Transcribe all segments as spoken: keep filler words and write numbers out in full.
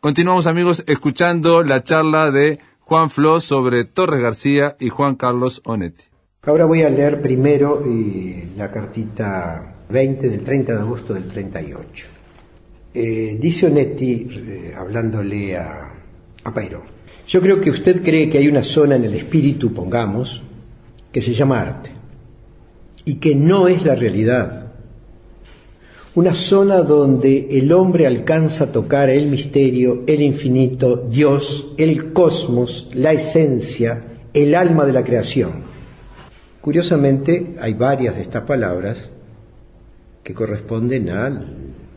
Continuamos, amigos, escuchando la charla de Juan Flo sobre Torres García y Juan Carlos Onetti. Ahora voy a leer primero eh, la cartita veinte del treinta de agosto del treinta y ocho. Eh, dice Onetti, eh, hablándole a, a Pairó: yo creo que usted cree que hay una zona en el espíritu, pongamos, que se llama arte, y que no es la realidad. Una zona donde el hombre alcanza a tocar el misterio, el infinito, Dios, el cosmos, la esencia, el alma de la creación. Curiosamente, hay varias de estas palabras que corresponden a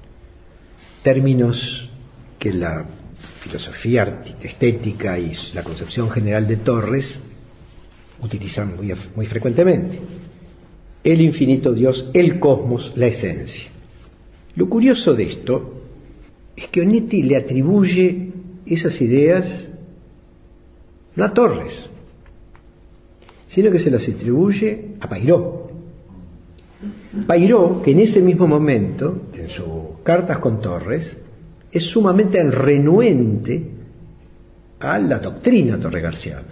términos que la filosofía estética y la concepción general de Torres utilizan muy, muy frecuentemente. El infinito, Dios, el cosmos, la esencia. Lo curioso de esto es que Onetti le atribuye esas ideas no a Torres, sino que se las atribuye a Pairó. Pairó, que en ese mismo momento, en sus cartas con Torres, es sumamente renuente a la doctrina torregarciana,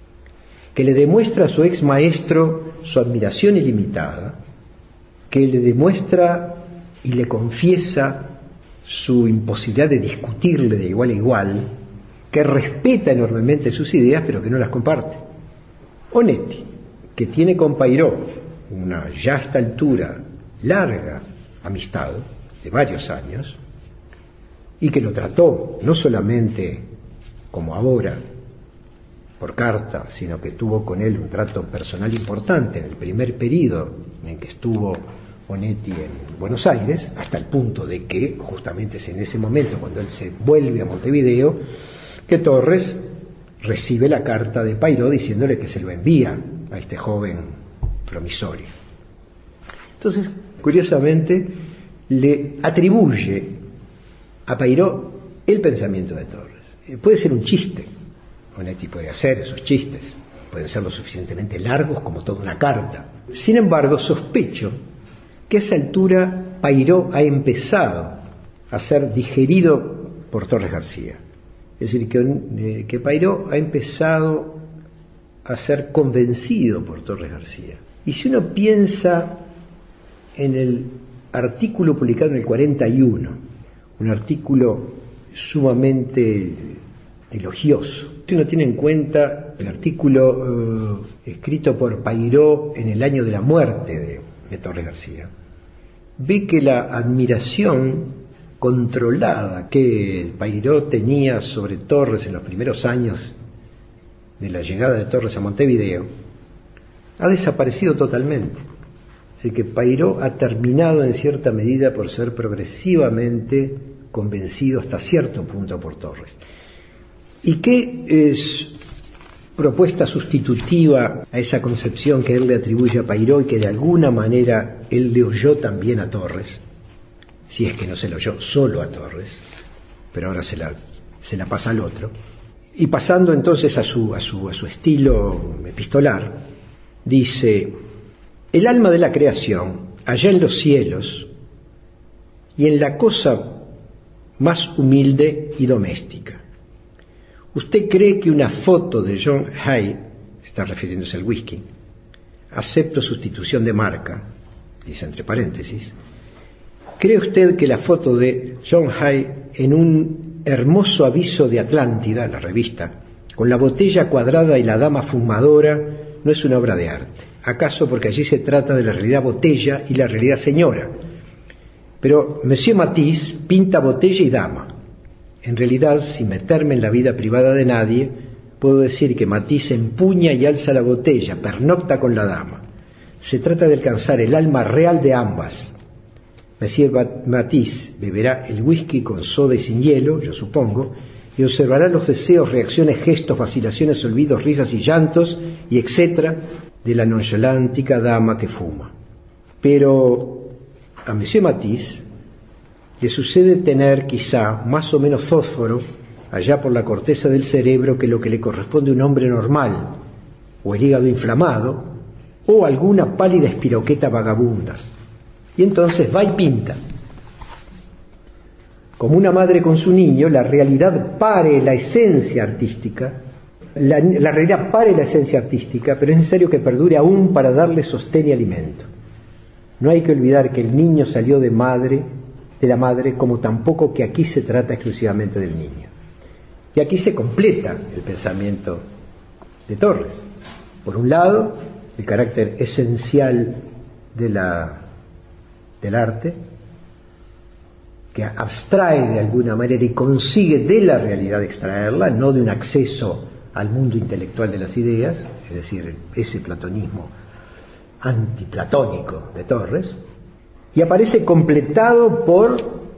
que le demuestra a su ex maestro su admiración ilimitada, que le demuestra y le confiesa su imposibilidad de discutirle de igual a igual, que respeta enormemente sus ideas, pero que no las comparte. Onetti, que tiene con Pairó una ya a esta altura larga amistad de varios años, y que lo trató no solamente como ahora por carta, sino que tuvo con él un trato personal importante en el primer período en que estuvo Onetti en Buenos Aires, hasta el punto de que justamente es en ese momento, cuando él se vuelve a Montevideo, que Torres recibe la carta de Pairó diciéndole que se lo envía a este joven promisorio. Entonces, curiosamente, le atribuye a Pairó el pensamiento de Torres. Puede ser un chiste, Onetti puede hacer esos chistes, pueden ser lo suficientemente largos como toda una carta. Sin embargo, sospecho que a esa altura Pairó ha empezado a ser digerido por Torres García. Es decir, que, eh, que Pairó ha empezado a ser convencido por Torres García. Y si uno piensa en el artículo publicado en el cuarenta y uno, un artículo sumamente elogioso, si uno tiene en cuenta el artículo eh, escrito por Pairó en el año de la muerte de, de Torres García, ve que la admiración controlada que Pairó tenía sobre Torres en los primeros años de la llegada de Torres a Montevideo ha desaparecido totalmente. Así que Pairó ha terminado en cierta medida por ser progresivamente convencido hasta cierto punto por Torres. ¿Y qué es propuesta sustitutiva a esa concepción que él le atribuye a Pairó y que de alguna manera él le oyó también a Torres? Si es que no se lo oyó solo a Torres, pero ahora se la, se la pasa al otro. Y pasando entonces a su, a su, a su estilo epistolar, dice: el alma de la creación, allá en los cielos, y en la cosa más humilde y doméstica. ¿Usted cree que una foto de John Hay, está refiriéndose al whisky, acepto sustitución de marca, dice entre paréntesis, ¿cree usted que la foto de John Hay en un hermoso aviso de Atlántida, la revista, con la botella cuadrada y la dama fumadora, no es una obra de arte? ¿Acaso porque allí se trata de la realidad botella y la realidad señora? Pero Monsieur Matisse pinta botella y dama. En realidad, sin meterme en la vida privada de nadie, puedo decir que Matisse empuña y alza la botella, pernocta con la dama. Se trata de alcanzar el alma real de ambas. Monsieur Matisse beberá el whisky con soda y sin hielo, yo supongo, y observará los deseos, reacciones, gestos, vacilaciones, olvidos, risas y llantos, y etcétera, de la nonchalántica dama que fuma. Pero a Monsieur Matisse le sucede tener quizá más o menos fósforo allá por la corteza del cerebro que lo que le corresponde a un hombre normal, o el hígado inflamado, o alguna pálida espiroqueta vagabunda. Y entonces va y pinta. como una madre con su niño, la realidad pare la esencia artística, la, la realidad pare la esencia artística, pero es necesario que perdure aún para darle sostén y alimento. No hay que olvidar que el niño salió de madre, de la madre, como tampoco que aquí se trata exclusivamente del niño. Y aquí se completa el pensamiento de Torres. Por un lado, el carácter esencial de la, del arte, que abstrae de alguna manera y consigue de la realidad extraerla, no de un acceso al mundo intelectual de las ideas, es decir, ese platonismo antiplatónico de Torres, y aparece completado por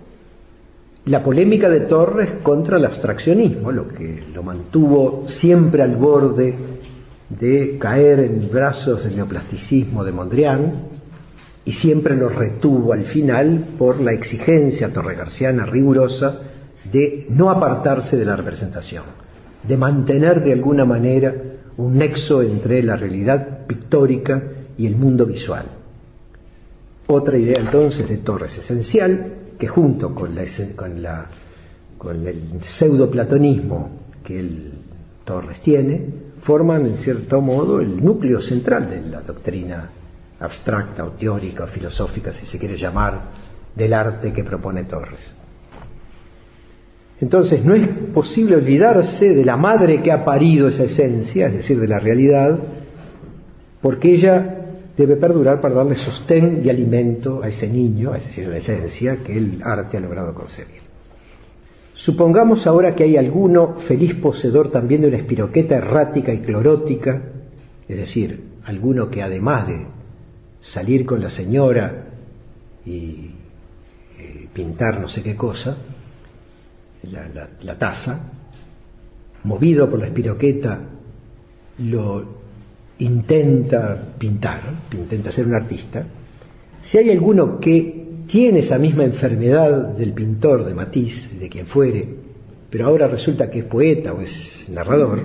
la polémica de Torres contra el abstraccionismo, lo que lo mantuvo siempre al borde de caer en brazos del neoplasticismo de Mondrian, y siempre lo retuvo al final por la exigencia torregarciana rigurosa de no apartarse de la representación, de mantener de alguna manera un nexo entre la realidad pictórica y el mundo visual. Otra idea entonces de Torres esencial, que junto con, la, con, la, con el pseudoplatonismo que el Torres tiene, forman en cierto modo el núcleo central de la doctrina abstracta o teórica o filosófica, si se quiere llamar, del arte que propone Torres. Entonces no es posible olvidarse de la madre que ha parido esa esencia, es decir, de la realidad, porque ella debe perdurar para darle sostén y alimento a ese niño, es decir, a la esencia que el arte ha logrado conseguir. Supongamos ahora que hay alguno feliz poseedor también de una espiroqueta errática y clorótica, es decir, alguno que además de salir con la señora y eh, pintar no sé qué cosa, la, la, la taza, movido por la espiroqueta, lo intenta pintar, intenta ser un artista. Si hay alguno que tiene esa misma enfermedad del pintor, de Matisse, de quien fuere, pero ahora resulta que es poeta o es narrador,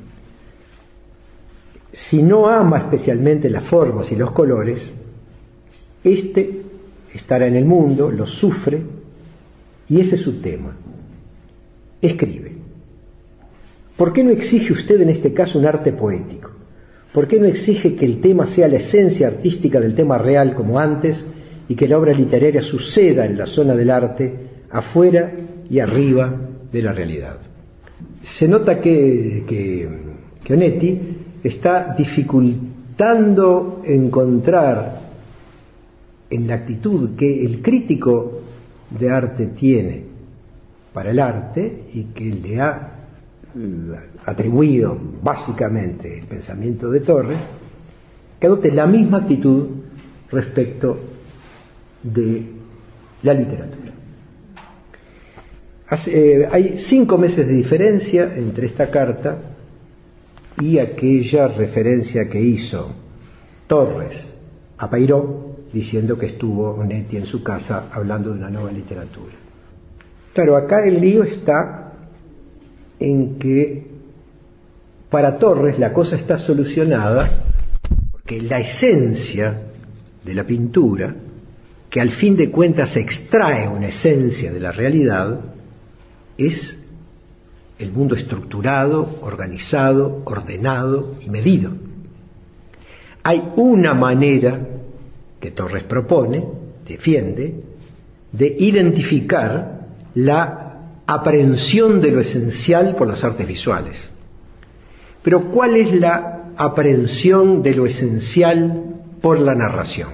si no ama especialmente las formas y los colores, este estará en el mundo, lo sufre, y ese es su tema. Escribe. ¿Por qué no exige usted en este caso un arte poético? ¿Por qué no exige que el tema sea la esencia artística del tema real como antes y que la obra literaria suceda en la zona del arte, afuera y arriba de la realidad? Se nota que, que, que Onetti está dificultando encontrar en la actitud que el crítico de arte tiene para el arte y que le ha atribuido básicamente el pensamiento de Torres, que adopte la misma actitud respecto de la literatura. Hace, eh, hay cinco meses de diferencia entre esta carta y aquella referencia que hizo Torres a Peiró, diciendo que estuvo Onetti en su casa hablando de una nueva literatura. Claro, acá el lío está en que para Torres la cosa está solucionada porque la esencia de la pintura, que al fin de cuentas extrae una esencia de la realidad, es el mundo estructurado, organizado, ordenado y medido. Hay una manera que Torres propone, defiende, de identificar la aprehensión de lo esencial por las artes visuales. Pero ¿cuál es la aprehensión de lo esencial por la narración?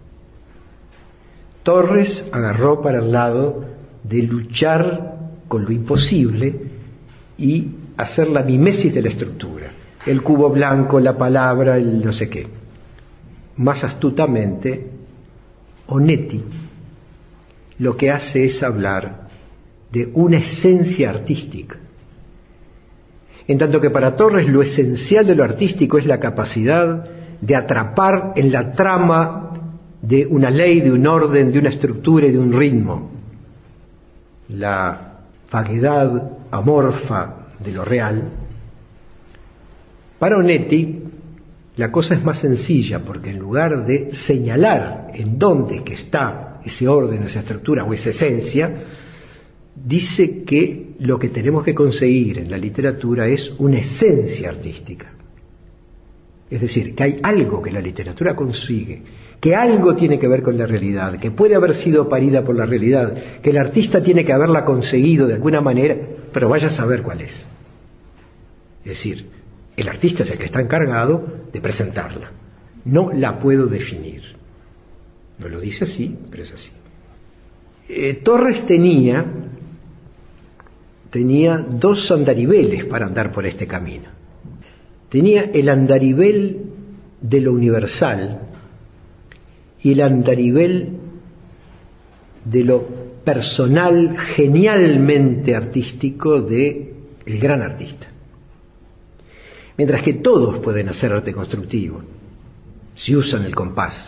Torres agarró para el lado de luchar con lo imposible y hacer la mimesis de la estructura, el cubo blanco, la palabra, el no sé qué. Más astutamente, Onetti lo que hace es hablar de una esencia artística. En tanto que para Torres lo esencial de lo artístico es la capacidad de atrapar en la trama de una ley, de un orden, de una estructura y de un ritmo la vaguedad amorfa de lo real. Para Onetti la cosa es más sencilla, porque en lugar de señalar en dónde que está ese orden, esa estructura o esa esencia, dice que lo que tenemos que conseguir en la literatura es una esencia artística. Es decir, que hay algo que la literatura consigue, que algo tiene que ver con la realidad, que puede haber sido parida por la realidad, que el artista tiene que haberla conseguido de alguna manera, pero vaya a saber cuál es. Es decir, el artista es el que está encargado de presentarla. No la puedo definir. No lo dice así, pero es así. Eh, Torres tenía, tenía dos andariveles para andar por este camino. Tenía el andarivel de lo universal y el andarivel de lo personal genialmente artístico de el gran artista. Mientras que todos pueden hacer arte constructivo si usan el compás.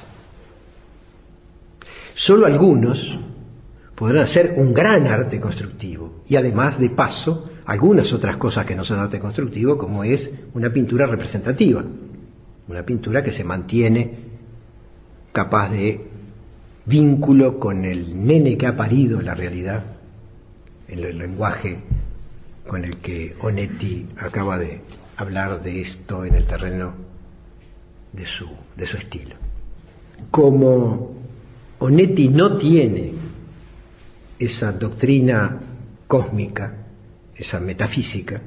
Solo algunos podrán hacer un gran arte constructivo y además, de paso, algunas otras cosas que no son arte constructivo, como es una pintura representativa, una pintura que se mantiene capaz de vínculo con el nene que ha parido la realidad, en el lenguaje con el que Onetti acaba de hablar de esto en el terreno de su, de su estilo. Como Onetti no tiene esa doctrina cósmica, esa metafísica,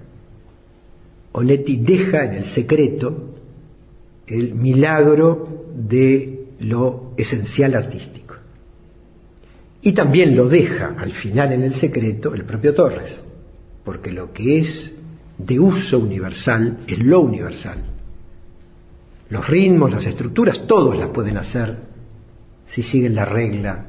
Onetti deja en el secreto el milagro de lo esencial artístico. Y también lo deja al final en el secreto el propio Torres, porque lo que es de uso universal es lo universal. Los ritmos, las estructuras, todos las pueden hacer si siguen la regla,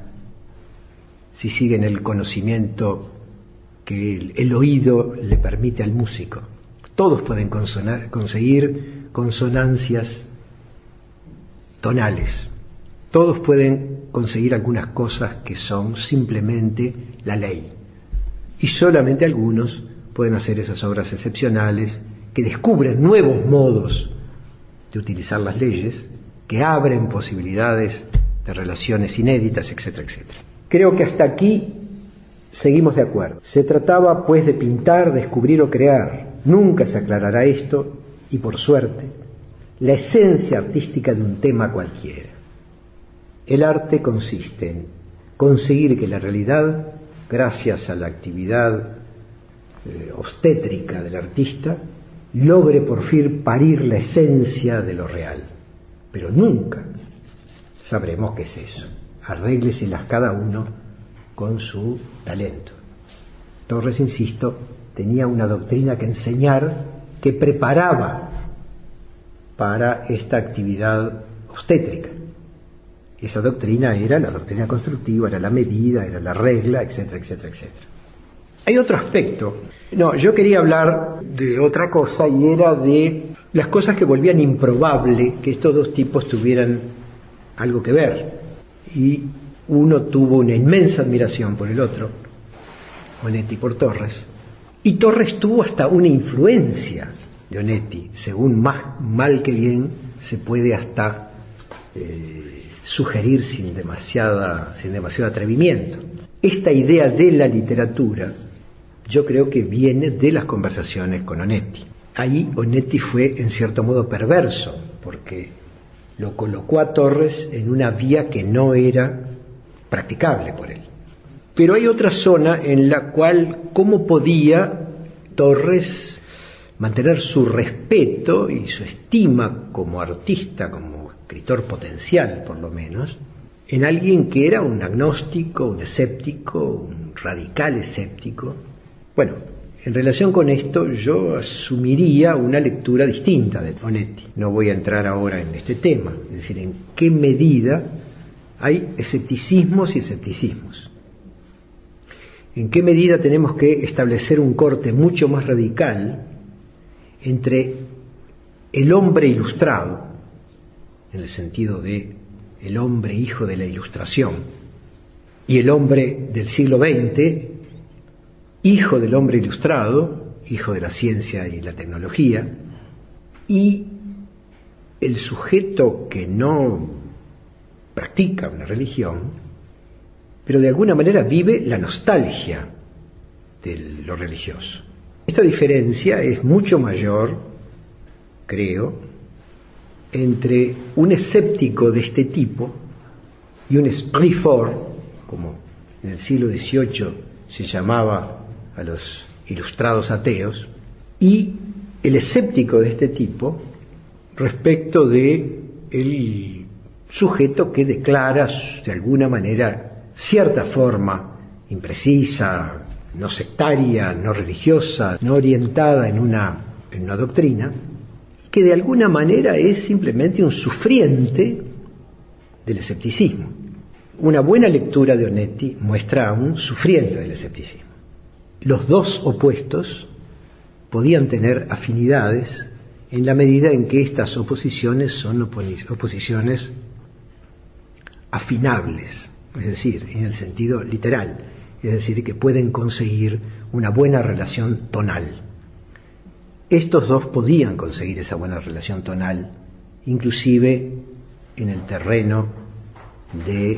si siguen el conocimiento que el, el oído le permite al músico. Todos pueden consona- conseguir consonancias tonales. Todos pueden conseguir algunas cosas que son simplemente la ley. Y solamente algunos pueden hacer esas obras excepcionales que descubren nuevos modos de utilizar las leyes, que abren posibilidades de relaciones inéditas, etcétera, etcétera. Creo que hasta aquí seguimos de acuerdo. Se trataba, pues, de pintar, descubrir o crear. Nunca se aclarará esto, y por suerte, la esencia artística de un tema cualquiera. El arte consiste en conseguir que la realidad, gracias a la actividad eh, obstétrica del artista, logre por fin parir la esencia de lo real. Pero nunca sabremos qué es eso. Arrégleselas cada uno con su talento. Torres, insisto, tenía una doctrina que enseñar, que preparaba para esta actividad obstétrica. Esa doctrina era la doctrina constructiva, era la medida, era la regla, etcétera, etcétera, etcétera. Hay otro aspecto. No, yo quería hablar de otra cosa, y era de las cosas que volvían improbable que estos dos tipos tuvieran algo que ver. Y uno tuvo una inmensa admiración por el otro, Onetti por Torres, y Torres tuvo hasta una influencia de Onetti, según más mal que bien se puede hasta eh, sugerir sin, demasiada, sin demasiado atrevimiento. Esta idea de la literatura yo creo que viene de las conversaciones con Onetti. Ahí Onetti fue en cierto modo perverso, porque lo colocó a Torres en una vía que no era practicable por él. Pero hay otra zona en la cual, ¿cómo podía Torres mantener su respeto y su estima como artista, como escritor potencial por lo menos, en alguien que era un agnóstico, un escéptico, un radical escéptico? Bueno, en relación con esto yo asumiría una lectura distinta de Onetti. No voy a entrar ahora en este tema, es decir, en qué medida hay escepticismos y escepticismos. En qué medida tenemos que establecer un corte mucho más radical entre el hombre ilustrado, en el sentido de el hombre hijo de la Ilustración, y el hombre del siglo veinte, hijo del hombre ilustrado, hijo de la ciencia y la tecnología, y el sujeto que no practica una religión, pero de alguna manera vive la nostalgia de lo religioso. Esta diferencia es mucho mayor, creo, entre un escéptico de este tipo y un esprit fort, como en el siglo dieciocho se llamaba a los ilustrados ateos, y el escéptico de este tipo respecto de el sujeto que declara de alguna manera cierta forma imprecisa, no sectaria, no religiosa, no orientada en una, en una doctrina, que de alguna manera es simplemente un sufriente del escepticismo. Una buena lectura de Onetti muestra a un sufriente del escepticismo. Los dos opuestos podían tener afinidades en la medida en que estas oposiciones son oposiciones afinables, es decir, en el sentido literal, es decir, que pueden conseguir una buena relación tonal. Estos dos podían conseguir esa buena relación tonal, inclusive en el terreno de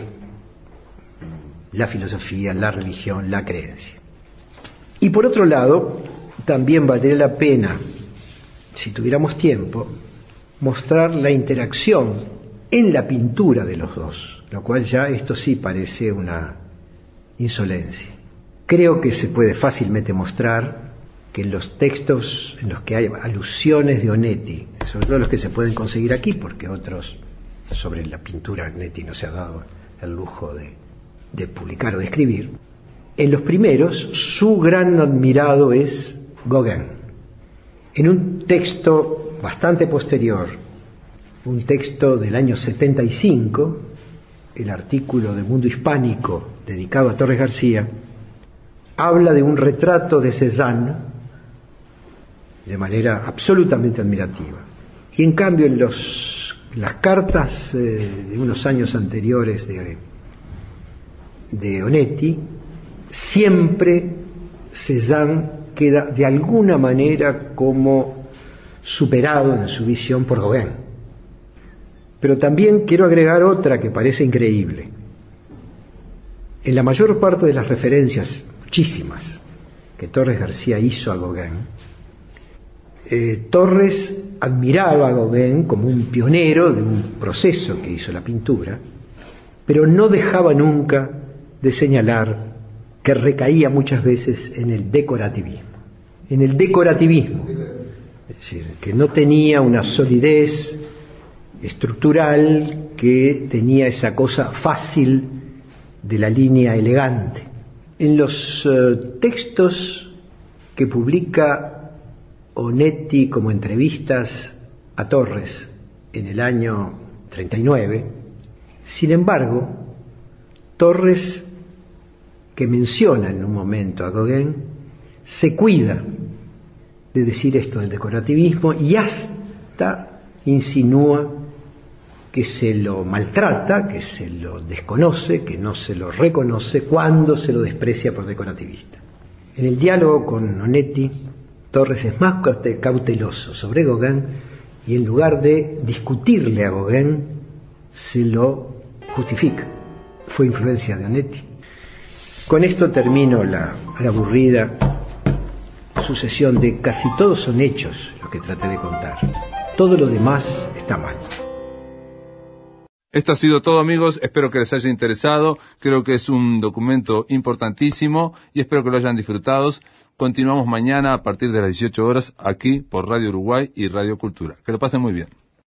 la filosofía, la religión, la creencia. Y por otro lado, también valdría la pena, si tuviéramos tiempo, mostrar la interacción en la pintura de los dos, lo cual ya esto sí parece una insolencia. Creo que se puede fácilmente mostrar que en los textos en los que hay alusiones de Onetti, sobre todo los que se pueden conseguir aquí, porque otros sobre la pintura Onetti no se ha dado el lujo de, de publicar o de escribir, en los primeros su gran admirado es Gauguin. En un texto bastante posterior, un texto del año setenta y cinco, el artículo de Mundo Hispánico dedicado a Torres García, habla de un retrato de Cézanne de manera absolutamente admirativa. Y en cambio en los, las cartas eh, de unos años anteriores de, de Onetti, siempre Cézanne queda de alguna manera como superado en su visión por Gauguin. Pero también quiero agregar otra que parece increíble. En la mayor parte de las referencias, muchísimas, que Torres García hizo a Gauguin, eh, Torres admiraba a Gauguin como un pionero de un proceso que hizo la pintura, pero no dejaba nunca de señalar que recaía muchas veces en el decorativismo. En el decorativismo. Es decir, que no tenía una solidez estructural, que tenía esa cosa fácil de la línea elegante. En los uh, textos que publica Onetti como entrevistas a Torres en el año treinta y nueve, sin embargo, Torres, que menciona en un momento a Gauguin, se cuida de decir esto del decorativismo y hasta insinúa que se lo maltrata, que se lo desconoce, que no se lo reconoce cuando se lo desprecia por decorativista. En el diálogo con Onetti, Torres es más cauteloso sobre Gauguin y en lugar de discutirle a Gauguin, se lo justifica. Fue influencia de Onetti. Con esto termino la, la aburrida sucesión de casi todos son hechos lo que traté de contar. Todo lo demás está mal. Esto ha sido todo, amigos. Espero que les haya interesado. Creo que es un documento importantísimo y espero que lo hayan disfrutado. Continuamos mañana a partir de las dieciocho horas aquí por Radio Uruguay y Radio Cultura. Que lo pasen muy bien.